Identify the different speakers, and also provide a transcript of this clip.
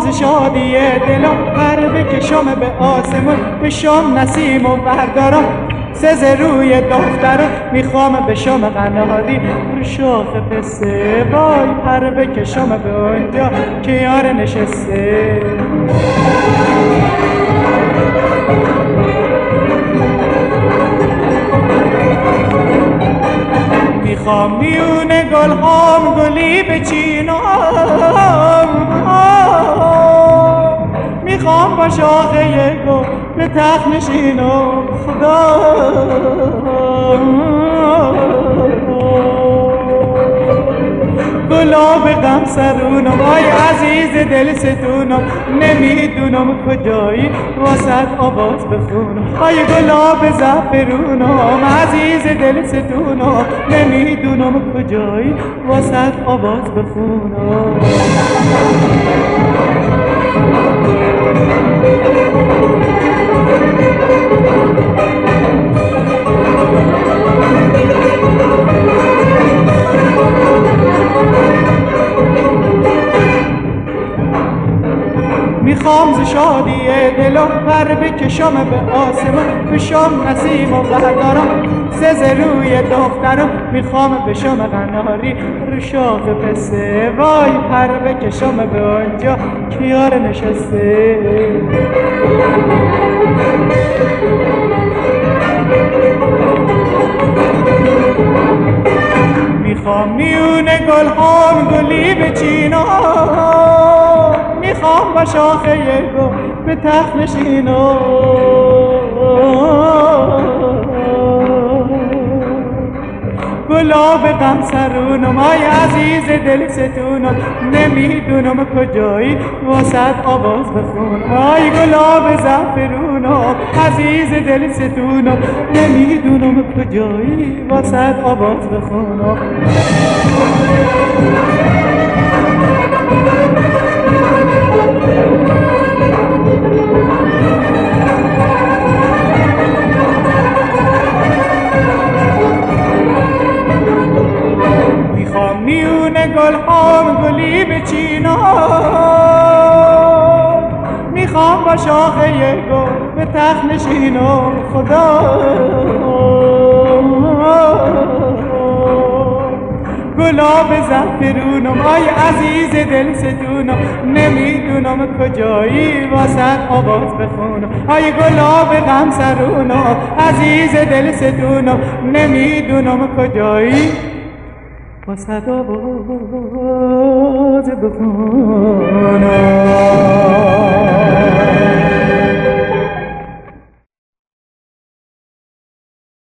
Speaker 1: ز شادی دلم پر بکشم به آسمون، بشم نسیم و بردارم سز روی دخترم، میخوام بشم قناری رو شاخ پسته، وای پر بکشم به اونجا که یار نشسته. میخوام میون گل هام گلی بچینم، میخوام با شاخه گل به تخت نشینم خدا. گلاب غم سرونم آی عزیز دل ستونم، نمیدونم کجایی واسط آواز بخونم. آی گلاب زعفرونم عزیز دل ستونم، نمیدونم کجایی واسط آواز بخونم. میخوام ز شادی دلم پر بکشم به آسمان، بشم نسیم و بردارم سز روی دخترم، میخوام بشم قناری رو شاخ پسته، وای پر بکشم به آنجا که یار نشسته. میخوام میون گل هام گلی بچینم، میخوام با شاخه گل به تخت نشینم. گلاب غم سرونم آی عزیز دل ستونم، نمیدونم کجایی واسط آواز بخونم. آی گلاب زعفرونم عزیز دل ستونم، نمیدونم کجایی واسط آواز بخونم. میخوام میون گل هام گلی بچینم، میخوام با شاخه گل به تخت نشینم خدا. گلاب زعفرونم آی عزیز دل ستونم، نمیدونم کجایی واسط آواز بخونم. آی گلاب غم سرونم عزیز دل ستونم، نمیدونم کجایی واسط آواز بخونم.